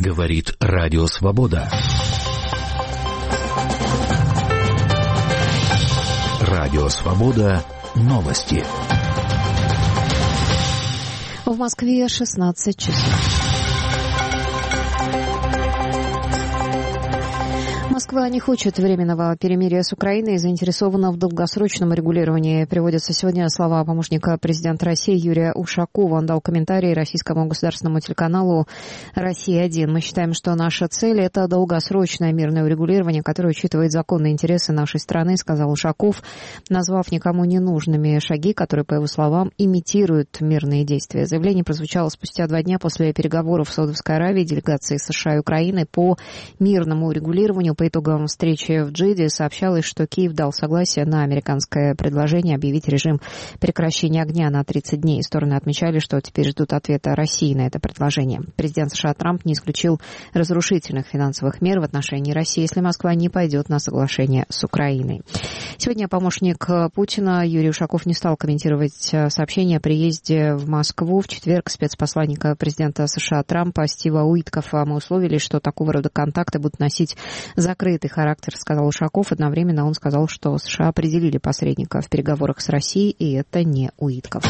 Говорит Радио Свобода. Радио Свобода. Новости. В Москве 16 часов. Москва не хочет временного перемирия с Украиной и заинтересована в долгосрочном регулировании. Приводятся сегодня слова помощника президента России Юрия Ушакова. Он дал комментарий российскому государственному телеканалу «Россия-1». Мы считаем, что наша цель – это долгосрочное мирное урегулирование, которое учитывает законные интересы нашей страны, сказал Ушаков, назвав никому ненужными шаги, которые, по его словам, имитируют мирные действия. Заявление прозвучало спустя 2 дня после переговоров в Саудовской Аравии делегации США и Украины по мирному урегулированию. По итогам встречи в Джидде сообщалось, что Киев дал согласие на американское предложение объявить режим прекращения огня на 30 дней. Стороны отмечали, что теперь ждут ответа России на это предложение. Президент США Трамп не исключил разрушительных финансовых мер в отношении России, если Москва не пойдет на соглашение с Украиной. Сегодня помощник Путина Юрий Ушаков не стал комментировать сообщение о приезде в Москву. В четверг спецпосланника президента США Трампа Стива Уиткофа мы условились, что такого рода контакты будут носить закрытый характер, сказал Ушаков. Одновременно он сказал, что США определили посредника в переговорах с Россией, и это не Уитков.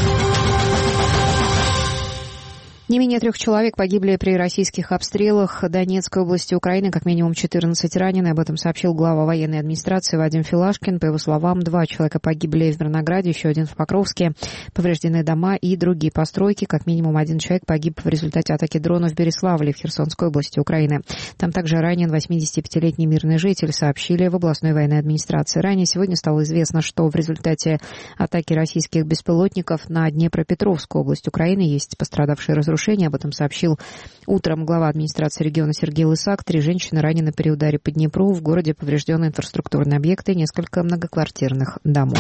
Не менее 3 человек погибли при российских обстрелах Донецкой области Украины, как минимум 14 ранены. Об этом сообщил глава военной администрации Вадим Филашкин. По его словам, 2 человека погибли в Мирнограде, еще 1 в Покровске. Повреждены дома и другие постройки. Как минимум 1 человек погиб в результате атаки дрона в Береславле в Херсонской области Украины. Там также ранен 85-летний мирный житель, сообщили в областной военной администрации. Ранее сегодня стало известно, что в результате атаки российских беспилотников на Днепропетровскую область Украины есть пострадавшие разрушения. Об этом сообщил утром глава администрации региона Сергей Лысак. 3 женщины ранены при ударе по Днепру. В городе повреждены инфраструктурные объекты, несколько многоквартирных домов.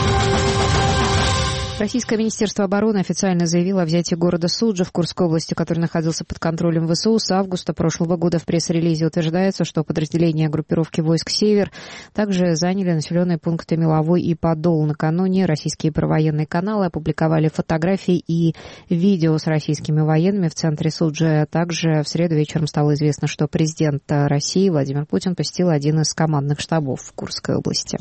Российское министерство обороны официально заявило о взятии города Суджа в Курской области, который находился под контролем ВСУ с августа прошлого года. В пресс-релизе утверждается, что подразделения группировки войск «Север» также заняли населенные пункты Меловой и Подол. Накануне российские провоенные каналы опубликовали фотографии и видео с российскими военными в центре Суджа. Также в среду вечером стало известно, что президент России Владимир Путин посетил один из командных штабов в Курской области.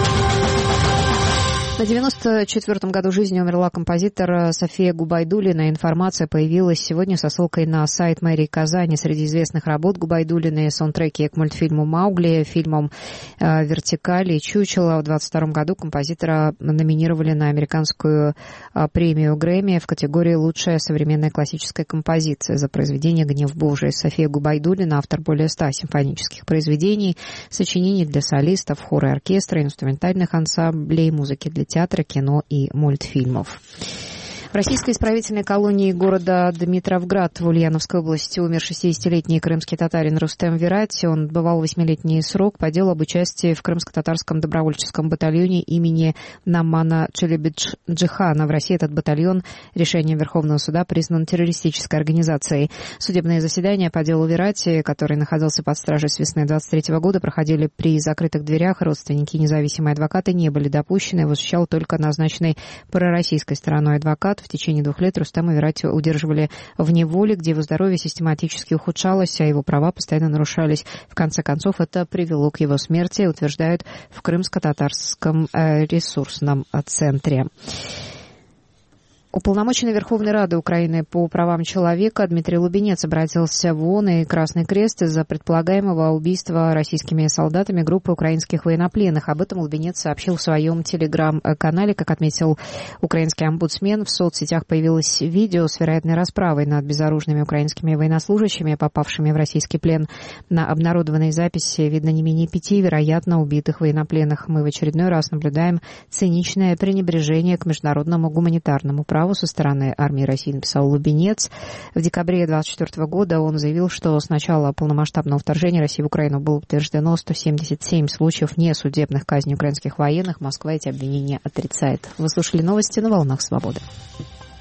На 94-м году жизни умерла композитор София Губайдуллина. Информация появилась сегодня со ссылкой на сайт мэрии Казани. Среди известных работ Губайдуллиной саундтреки к мультфильму «Маугли», фильмам «Вертикаль» и «Чучело». В 22-м году композитора номинировали на американскую премию Грэмми в категории «Лучшая современная классическая композиция» за произведение «Гнев Божий». София Губайдуллина — автор более 100 симфонических произведений, сочинений для солистов, хора и оркестра, инструментальных ансамблей, музыки для театра, кино и мультфильмов. В российской исправительной колонии города Дмитровград в Ульяновской области умер 60-летний крымский татарин Рустем Верати. Он отбывал 8-летний срок по делу об участии в крымско-татарском добровольческом батальоне имени Намана Челебиджихана. В России этот батальон решением Верховного суда признан террористической организацией. Судебные заседания по делу Верати, который находился под стражей с весны 23 года, проходили при закрытых дверях. Родственники и независимые адвокаты не были допущены. Его защищал только назначенный пророссийской стороной адвокат. В течение 2 лет Рустема Верати удерживали в неволе, где его здоровье систематически ухудшалось, а его права постоянно нарушались. В конце концов, это привело к его смерти, утверждают в Крымско-татарском ресурсном центре. Уполномоченный Верховной Рады Украины по правам человека Дмитрий Лубенец обратился в ООН и Красный Крест из-за предполагаемого убийства российскими солдатами группы украинских военнопленных. Об этом Лубенец сообщил в своем телеграм-канале. Как отметил украинский омбудсмен, в соцсетях появилось видео с вероятной расправой над безоружными украинскими военнослужащими, попавшими в российский плен. На обнародованной записи видно не менее 5, вероятно, убитых военнопленных. Мы в очередной раз наблюдаем циничное пренебрежение к международному гуманитарному праву со стороны армии России, написал Лубенец. В декабре 2024 года он заявил, что с начала полномасштабного вторжения России в Украину было подтверждено 177 случаев несудебных казней украинских военных. Москва эти обвинения отрицает. Вы слушали новости на «Волнах Свободы».